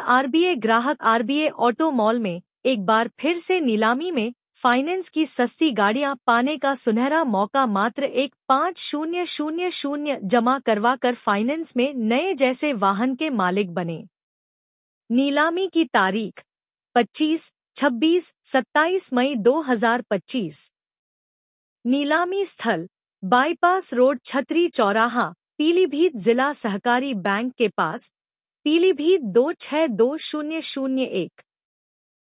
RBA ग्राहक RBA auto mall में एक बार फिर से नीलामी में फाइनेंस की सस्ती गाड़ियां पाने का सुनहरा मौका। मात्र 1,50,00 जमा करवा कर फाइनेंस में नए जैसे वाहन के मालिक बने। नीलामी की तारीख 25, 26, 27 मई 2025। नीलामी स्थल बाईपास रोड, छतरी चौराहा, पीलीभीत, जिला सहकारी बैंक के पास, पीलीभीत 262001।